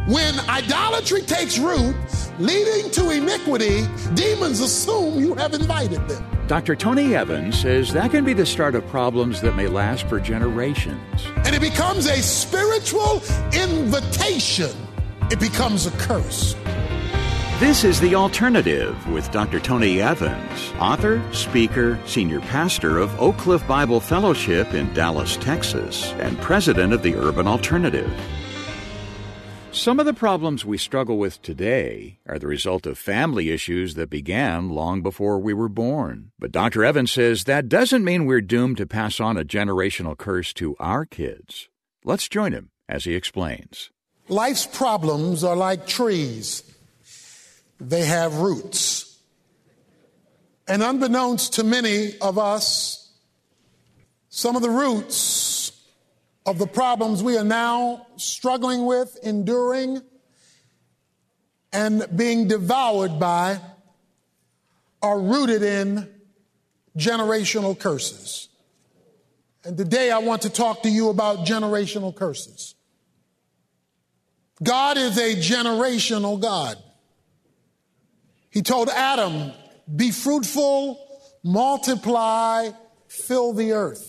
When idolatry takes root, leading to iniquity, demons assume you have invited them. Dr. Tony Evans says that can be the start of problems that may last for generations. And it becomes a spiritual invitation. It becomes a curse. This is The Alternative with Dr. Tony Evans, author, speaker, senior pastor of Oak Cliff Bible Fellowship in Dallas, Texas, and president of the Urban Alternative. Some of the problems we struggle with today are the result of family issues that began long before we were born. But Dr. Evans says that doesn't mean we're doomed to pass on a generational curse to our kids. Let's join him as he explains. Life's problems are like trees. They have roots. And unbeknownst to many of us, some of the roots of the problems we are now struggling with, enduring, and being devoured by are rooted in generational curses. And today I want to talk to you about generational curses. God is a generational God. He told Adam, be fruitful, multiply, fill the earth.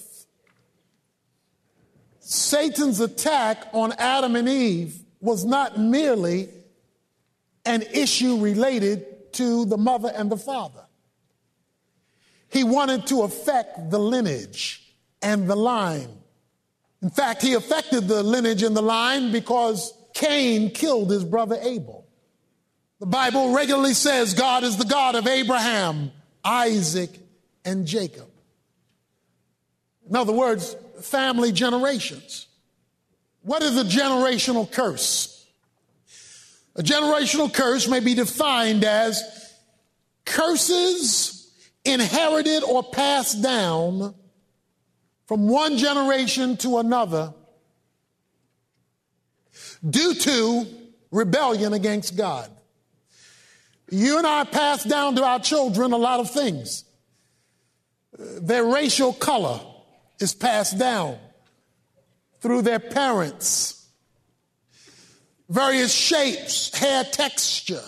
Satan's attack on Adam and Eve was not merely an issue related to the mother and the father. He wanted to affect the lineage and the line. In fact, he affected the lineage and the line because Cain killed his brother Abel. The Bible regularly says God is the God of Abraham, Isaac, and Jacob. In other words, family generations. What is a generational curse? A generational curse may be defined as curses inherited or passed down from one generation to another due to rebellion against God. You and I pass down to our children a lot of things. Their racial color is passed down through their parents. Various shapes, hair texture,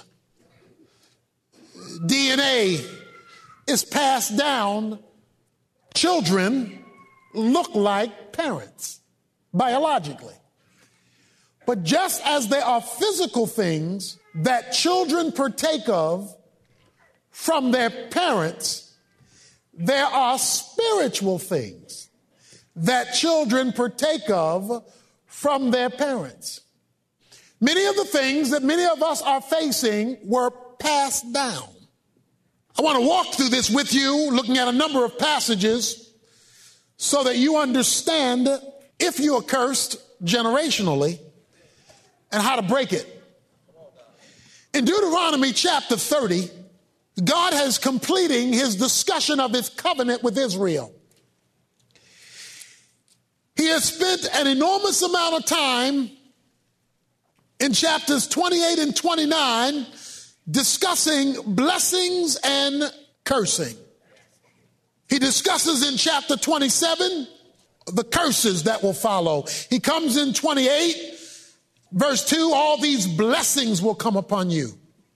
DNA is passed down. Children look like parents biologically. But just as there are physical things that children partake of from their parents, there are spiritual things that children partake of from their parents. Many of the things that many of us are facing were passed down. I want to walk through this with you, looking at a number of passages so that you understand if you are cursed generationally and how to break it. In Deuteronomy chapter 30, God is completing his discussion of his covenant with Israel. He has spent an enormous amount of time in chapters 28 and 29 discussing blessings and cursing. He discusses in chapter 27 the curses that will follow. He comes in 28, verse 2, all these blessings will come upon you.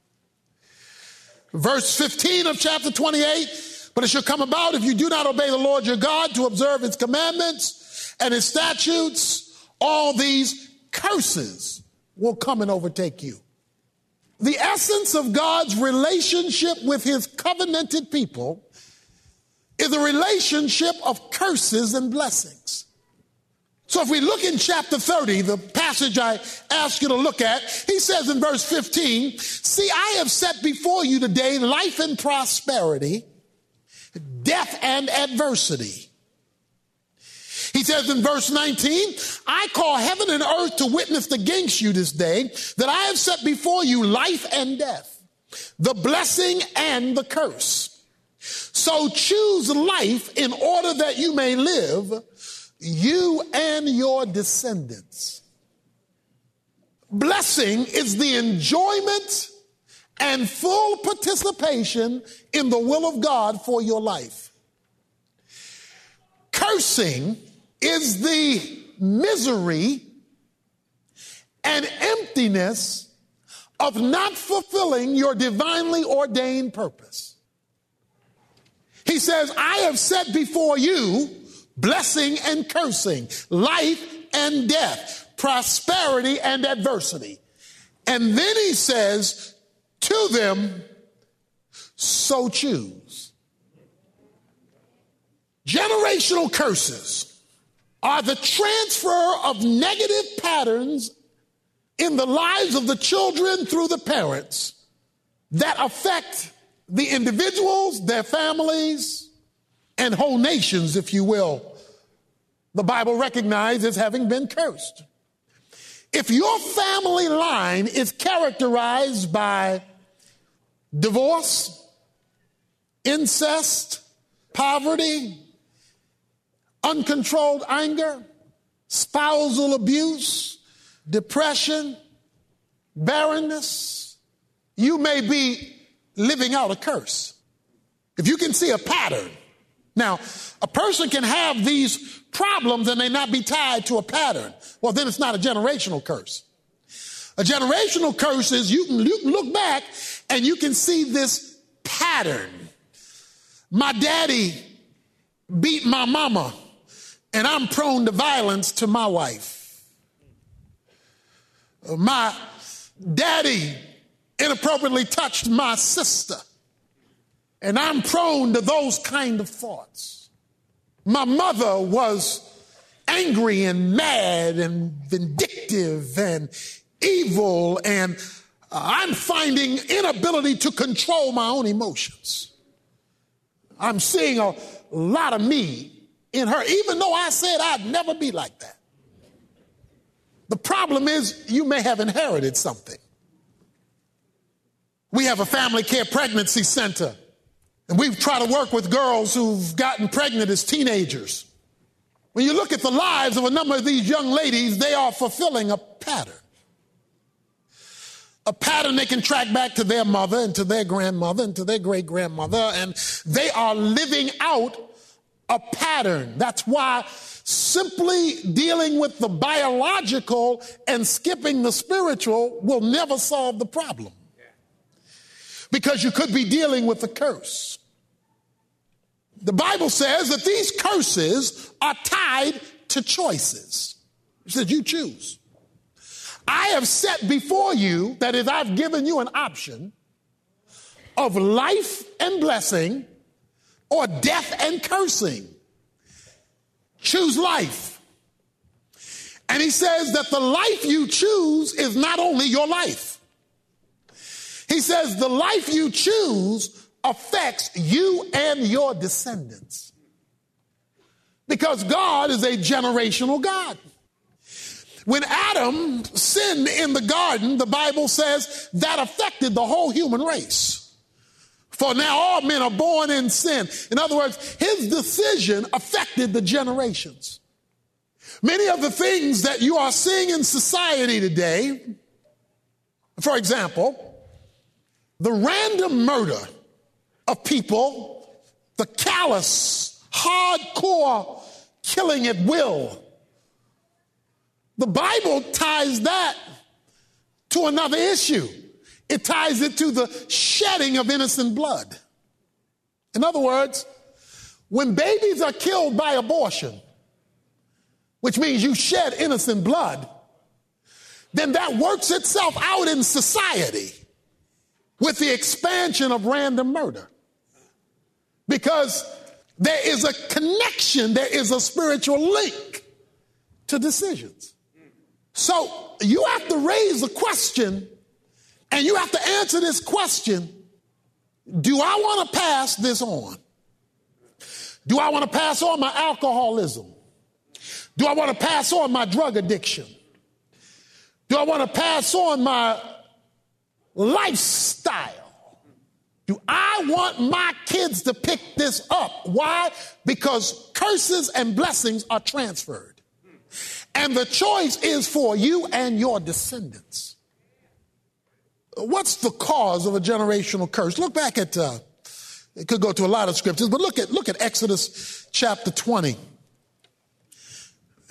Verse 15 of chapter 28, but it shall come about if you do not obey the Lord your God to observe his commandments and his statutes, all these curses will come and overtake you. The essence of God's relationship with his covenanted people is a relationship of curses and blessings. So if we look in chapter 30, the passage I ask you to look at, he says in verse 15, see, I have set before you today life and prosperity, death and adversity. He says in verse 19, I call heaven and earth to witness against you this day that I have set before you life and death, the blessing and the curse. So choose life in order that you may live, you and your descendants. Blessing is the enjoyment and full participation in the will of God for your life. Cursing is the misery and emptiness of not fulfilling your divinely ordained purpose. He says, I have set before you blessing and cursing, life and death, prosperity and adversity. And then he says to them, so choose. Generational curses are the transfer of negative patterns in the lives of the children through the parents that affect the individuals, their families, and whole nations, if you will. The Bible recognizes as having been cursed. If your family line is characterized by divorce, incest, poverty, uncontrolled anger, spousal abuse, depression, barrenness, you may be living out a curse. If you can see a pattern. Now, a person can have these problems and they not be tied to a pattern. Well, then it's not a generational curse. A generational curse is you can look back and you can see this pattern. My daddy beat my mama and I'm prone to violence to my wife. My daddy inappropriately touched my sister and I'm prone to those kind of thoughts. My mother was angry and mad and vindictive and evil, and I'm finding inability to control my own emotions. I'm seeing a lot of me in her, even though I said I'd never be like that. The problem is you may have inherited something. We have a family care pregnancy center, and we've tried to work with girls who've gotten pregnant as teenagers. When you look at the lives of a number of these young ladies, they are fulfilling a pattern. A pattern they can track back to their mother and to their grandmother and to their great-grandmother, and they are living out a pattern. That's why simply dealing with the biological and skipping the spiritual will never solve the problem. Because you could be dealing with a curse. The Bible says that these curses are tied to choices. It says you choose. I have set before you, that is, I've given you an option of life and blessing or death and cursing. Choose life. And he says that the life you choose is not only your life. He says the life you choose affects you and your descendants. Because God is a generational God. When Adam sinned in the garden, the Bible says that affected the whole human race. For now all men are born in sin. In other words, his decision affected the generations. Many of the things that you are seeing in society today, for example, the random murder of people, the callous, hardcore killing at will, the Bible ties that to another issue. It ties it to the shedding of innocent blood. In other words, when babies are killed by abortion, which means you shed innocent blood, then that works itself out in society with the expansion of random murder. Because there is a connection, there is a spiritual link to decisions. So you have to raise a question, and you have to answer this question: do I want to pass this on? Do I want to pass on my alcoholism? Do I want to pass on my drug addiction? Do I want to pass on my lifestyle? Do I want my kids to pick this up? Why? Because curses and blessings are transferred. And the choice is for you and your descendants. What's the cause of a generational curse? Look back at, it could go to a lot of scriptures, but look at Exodus chapter 20.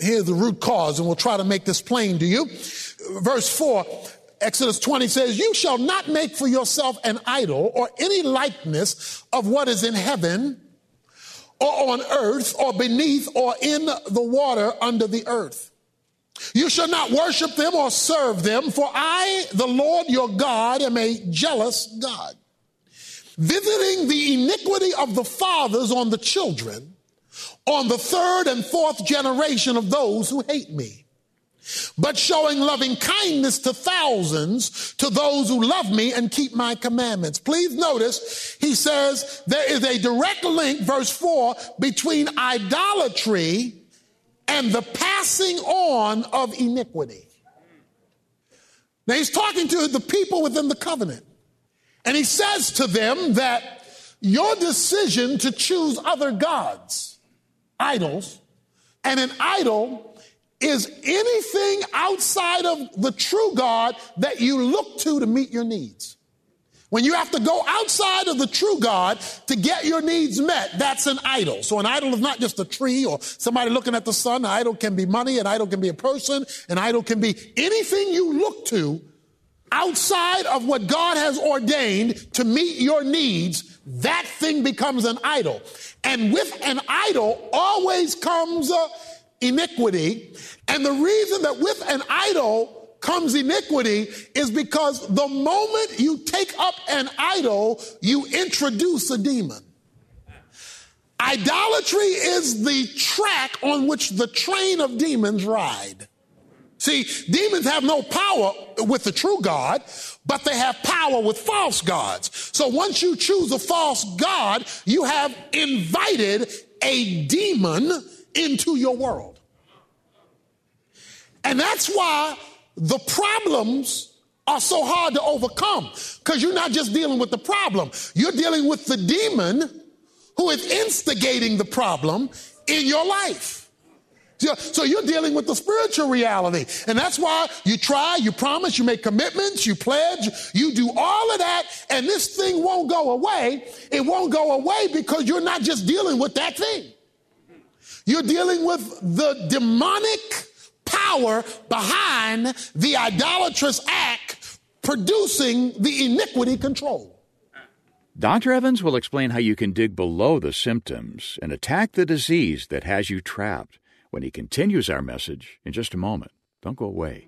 Here's the root cause, and we'll try to make this plain to you. Verse 4, Exodus 20 says, you shall not make for yourself an idol or any likeness of what is in heaven or on earth or beneath or in the water under the earth. You shall not worship them or serve them, for I, the Lord your God, am a jealous God, visiting the iniquity of the fathers on the children, on the third and fourth generation of those who hate me, but showing loving kindness to thousands, to those who love me and keep my commandments. Please notice, he says there is a direct link, verse 4, between idolatry and the passing on of iniquity. Now he's talking to the people within the covenant, and he says to them that your decision to choose other gods, idols, and an idol is anything outside of the true God that you look to meet your needs. When you have to go outside of the true God to get your needs met, that's an idol. So an idol is not just a tree or somebody looking at the sun. An idol can be money. An idol can be a person. An idol can be anything you look to outside of what God has ordained to meet your needs. That thing becomes an idol. And with an idol always comes iniquity. And the reason that with an idol comes iniquity is because the moment you take up an idol, you introduce a demon. Idolatry is the track on which the train of demons ride. See, demons have no power with the true God, but they have power with false gods. So once you choose a false god, you have invited a demon into your world. And that's why the problems are so hard to overcome, because you're not just dealing with the problem. You're dealing with the demon who is instigating the problem in your life. So you're dealing with the spiritual reality. And that's why you try, you promise, you make commitments, you pledge, you do all of that, and this thing won't go away. It won't go away because you're not just dealing with that thing. You're dealing with the demonic power behind the idolatrous act producing the iniquity control. Dr. Evans will explain how you can dig below the symptoms and attack the disease that has you trapped when he continues our message in just a moment. Don't go away.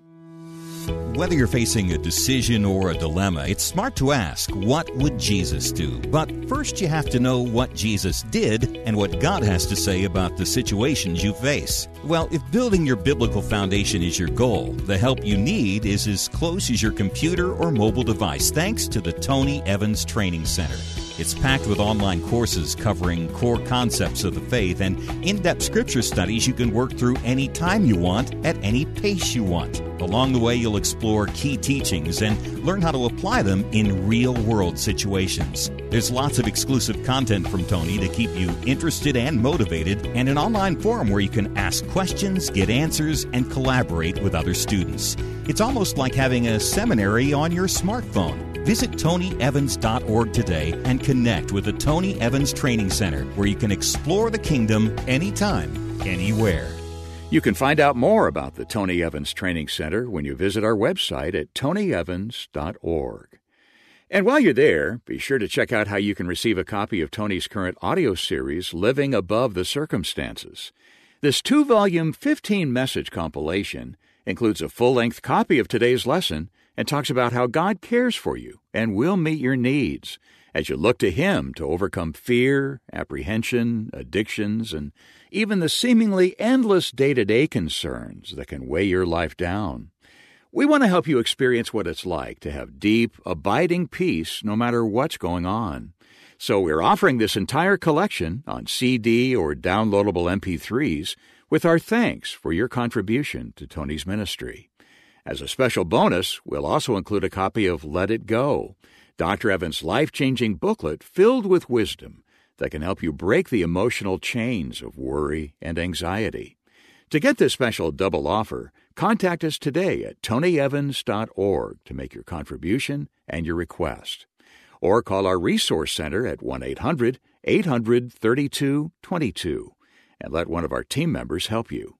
Whether you're facing a decision or a dilemma, it's smart to ask, what would Jesus do? But first you have to know what Jesus did and what God has to say about the situations you face. Well, if building your biblical foundation is your goal, the help you need is as close as your computer or mobile device, thanks to the Tony Evans Training Center. It's packed with online courses covering core concepts of the faith and in-depth scripture studies you can work through any time you want, at any pace you want. Along the way, you'll explore key teachings and learn how to apply them in real-world situations. There's lots of exclusive content from Tony to keep you interested and motivated, and an online forum where you can ask questions, get answers, and collaborate with other students. It's almost like having a seminary on your smartphone. Visit TonyEvans.org today and connect with the Tony Evans Training Center, where you can explore the kingdom anytime, anywhere. You can find out more about the Tony Evans Training Center when you visit our website at TonyEvans.org. And while you're there, be sure to check out how you can receive a copy of Tony's current audio series, Living Above the Circumstances. This 2-volume, 15-message compilation includes a full-length copy of today's lesson and talks about how God cares for you and will meet your needs as you look to Him to overcome fear, apprehension, addictions, and even the seemingly endless day-to-day concerns that can weigh your life down. We want to help you experience what it's like to have deep, abiding peace no matter what's going on. So we're offering this entire collection on CD or downloadable MP3s with our thanks for your contribution to Tony's ministry. As a special bonus, we'll also include a copy of Let It Go, Dr. Evans' life-changing booklet filled with wisdom that can help you break the emotional chains of worry and anxiety. To get this special double offer, contact us today at TonyEvans.org to make your contribution and your request. Or call our Resource Center at 1-800-800-3222 and let one of our team members help you.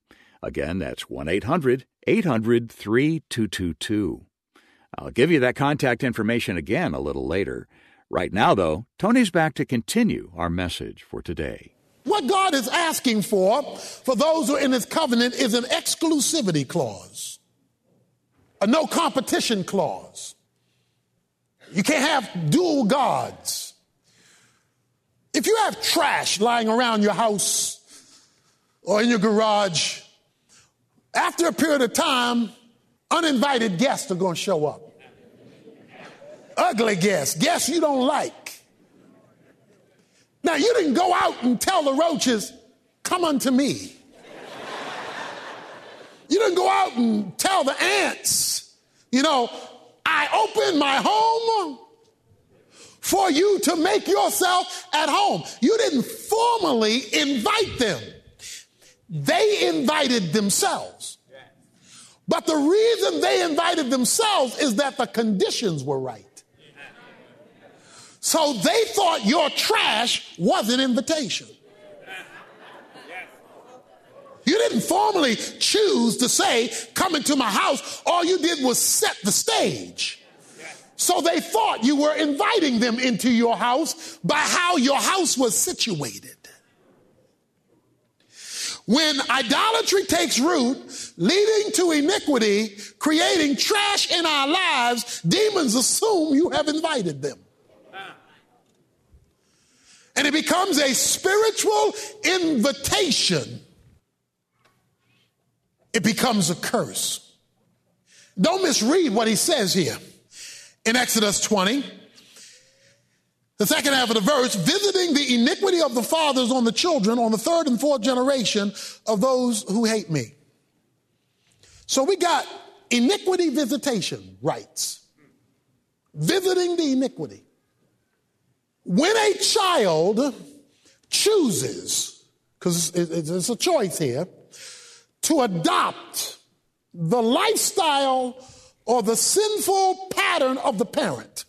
Again, that's 1-800-800-3222. I'll give you that contact information again a little later. Right now, though, Tony's back to continue our message for today. What God is asking for those who are in his covenant is an exclusivity clause, a no competition clause. You can't have dual gods. If you have trash lying around your house or in your garage, after a period of time, uninvited guests are going to show up. Ugly guests you don't like. Now, you didn't go out and tell the roaches, come unto me. You didn't go out and tell the ants, I open my home for you to make yourself at home. You didn't formally invite them. They invited themselves. But the reason they invited themselves is that the conditions were right. So they thought your trash was an invitation. You didn't formally choose to say, come into my house. All you did was set the stage. So they thought you were inviting them into your house by how your house was situated. When idolatry takes root, leading to iniquity, creating trash in our lives, demons assume you have invited them. And it becomes a spiritual invitation. It becomes a curse. Don't misread what he says here. In Exodus 20, the second half of the verse, visiting the iniquity of the fathers on the children on the third and fourth generation of those who hate me. So we got iniquity visitation rights. Visiting the iniquity. When a child chooses, because it's a choice here, to adopt the lifestyle or the sinful pattern of the parent,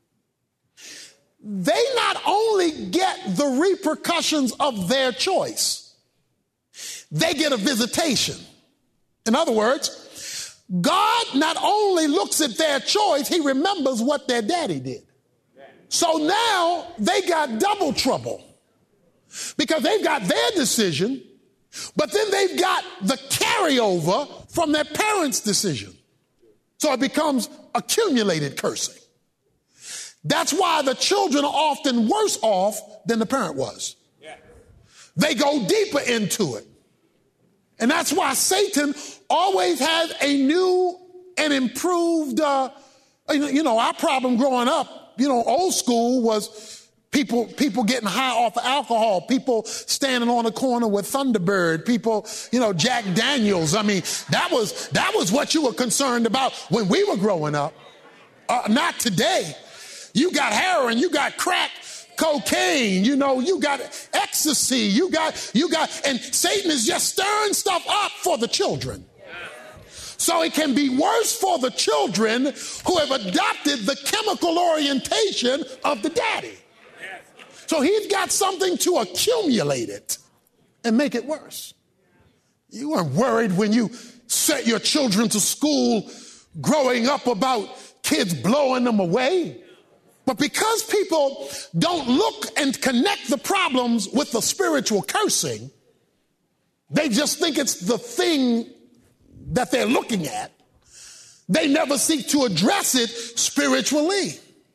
they not only get the repercussions of their choice, they get a visitation. In other words, God not only looks at their choice, he remembers what their daddy did. So now they got double trouble because they've got their decision, but then they've got the carryover from their parents' decision. So it becomes accumulated cursing. That's why the children are often worse off than the parent was. They go deeper into it. And that's why Satan always has a new and improved, our problem growing up, old school was people getting high off of alcohol, people standing on the corner with Thunderbird, people, Jack Daniels. I mean, that was what you were concerned about when we were growing up. Not today. You got heroin, you got crack, cocaine, you got ecstasy, you got, and Satan is just stirring stuff up for the children. So it can be worse for the children who have adopted the chemical orientation of the daddy. So he's got something to accumulate it and make it worse. You weren't worried when you sent your children to school growing up about kids blowing them away. But because people don't look and connect the problems with the spiritual cursing, they just think it's the thing that they're looking at. They never seek to address it spiritually.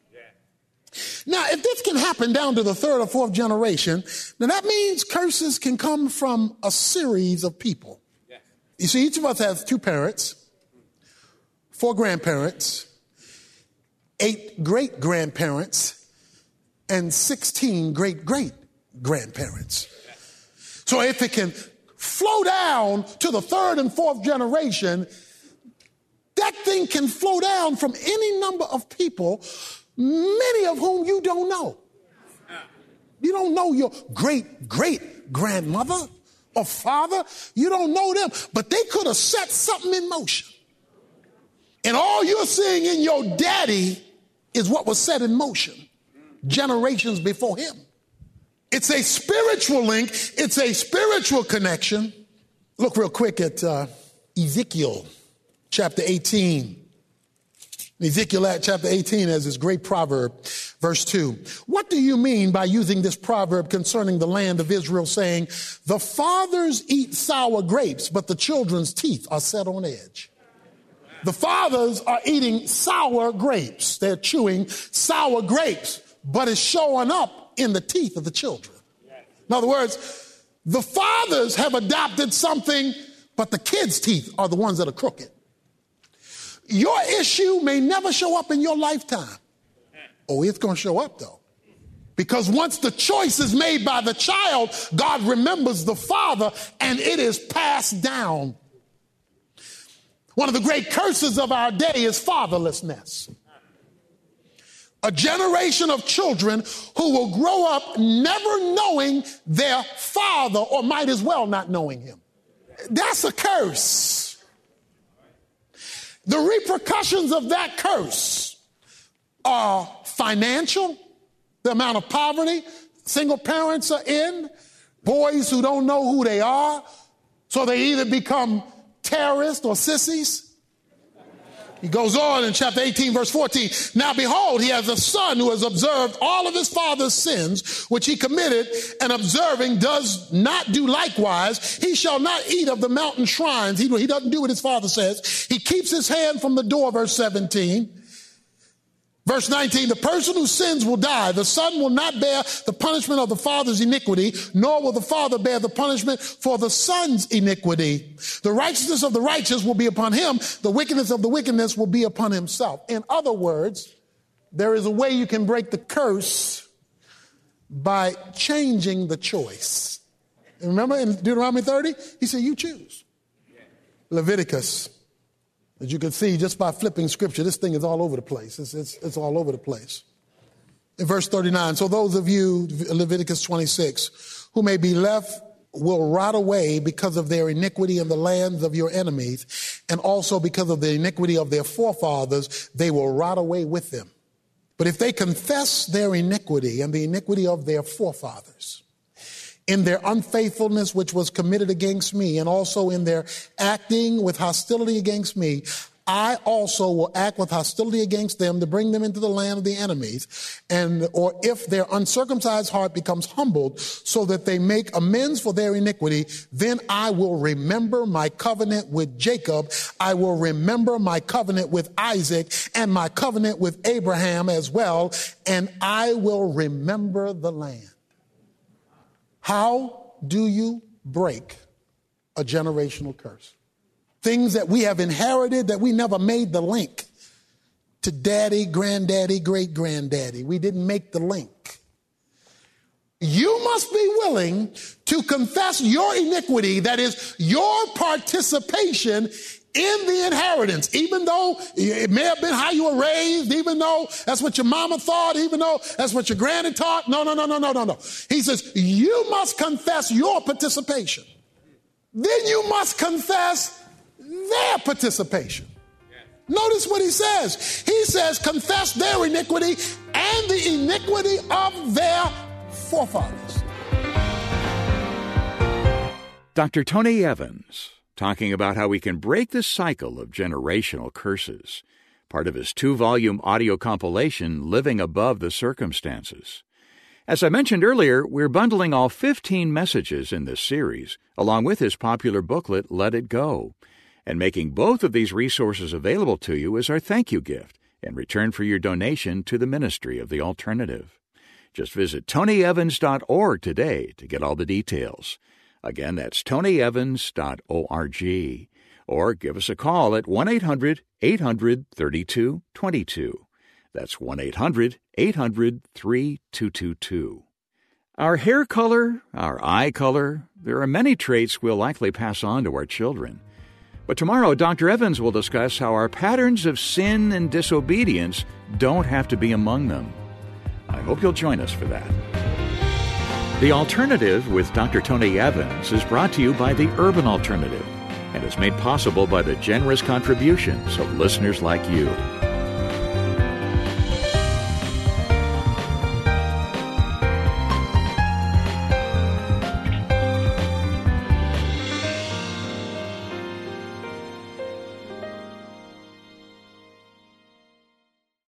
Now, if this can happen down to the third or fourth generation, then that means curses can come from a series of people. You see, each of us has 2 parents, 4 grandparents, 8 great-grandparents, and 16 great-great-grandparents. So if it can flow down to the third and fourth generation, that thing can flow down from any number of people, many of whom you don't know. You don't know your great-great-grandmother or father. You don't know them, but they could have set something in motion. And all you're seeing in your daddy is what was set in motion generations before him. It's a spiritual link. It's a spiritual connection. Look real quick at Ezekiel chapter 18. Ezekiel chapter 18 has this great proverb, verse 2. What do you mean by using this proverb concerning the land of Israel, saying, the fathers eat sour grapes, but the children's teeth are set on edge? The fathers are eating sour grapes. They're chewing sour grapes, but it's showing up in the teeth of the children. In other words, the fathers have adopted something, but the kids' teeth are the ones that are crooked. Your issue may never show up in your lifetime. Oh, it's going to show up, though. Because once the choice is made by the child, God remembers the father, and it is passed down. One of the great curses of our day is fatherlessness. A generation of children who will grow up never knowing their father, or might as well not knowing him. That's a curse. The repercussions of that curse are financial, the amount of poverty single parents are in, boys who don't know who they are, so they either become terrorists or sissies. He goes on in chapter 18, verse 14. Now behold, he has a son who has observed all of his father's sins, which he committed, and observing does not do likewise. He shall not eat of the mountain shrines. He doesn't do what his father says. He keeps his hand from the door, verse 17. Verse 19, the person who sins will die. The son will not bear the punishment of the father's iniquity, nor will the father bear the punishment for the son's iniquity. The righteousness of the righteous will be upon him. The wickedness of the wickedness will be upon himself. In other words, there is a way you can break the curse by changing the choice. And remember in Deuteronomy 30, he said, you choose. Leviticus. As you can see, just by flipping scripture, this thing is all over the place. It's all over the place. In verse 39, so those of you, Leviticus 26, who may be left will rot away because of their iniquity in the lands of your enemies, and also because of the iniquity of their forefathers, they will rot away with them. But if they confess their iniquity and the iniquity of their forefathers, in their unfaithfulness which was committed against me, and also in their acting with hostility against me, I also will act with hostility against them to bring them into the land of the enemies. Or if their uncircumcised heart becomes humbled so that they make amends for their iniquity, then I will remember my covenant with Jacob. I will remember my covenant with Isaac and my covenant with Abraham as well. And I will remember the land. How do you break a generational curse? Things that we have inherited that we never made the link to daddy, granddaddy, great-granddaddy. We didn't make the link. You must be willing to confess your iniquity, that is your participation in the inheritance, even though it may have been how you were raised, even though that's what your mama thought, even though that's what your granny taught. No. He says, you must confess your participation. Then you must confess their participation. Notice what he says. He says, confess their iniquity and the iniquity of their forefathers. Dr. Tony Evans, talking about how we can break the cycle of generational curses, part of his 2-volume audio compilation, Living Above the Circumstances. As I mentioned earlier, we're bundling all 15 messages in this series, along with his popular booklet, Let It Go. And making both of these resources available to you is our thank you gift in return for your donation to the ministry of the alternative. Just visit tonyevans.org today to get all the details. Again, that's tonyevans.org. Or give us a call at 1-800-800-3222. That's 1-800-800-3222. Our hair color, our eye color, there are many traits we'll likely pass on to our children. But tomorrow, Dr. Evans will discuss how our patterns of sin and disobedience don't have to be among them. I hope you'll join us for that. The Alternative with Dr. Tony Evans is brought to you by the Urban Alternative and is made possible by the generous contributions of listeners like you.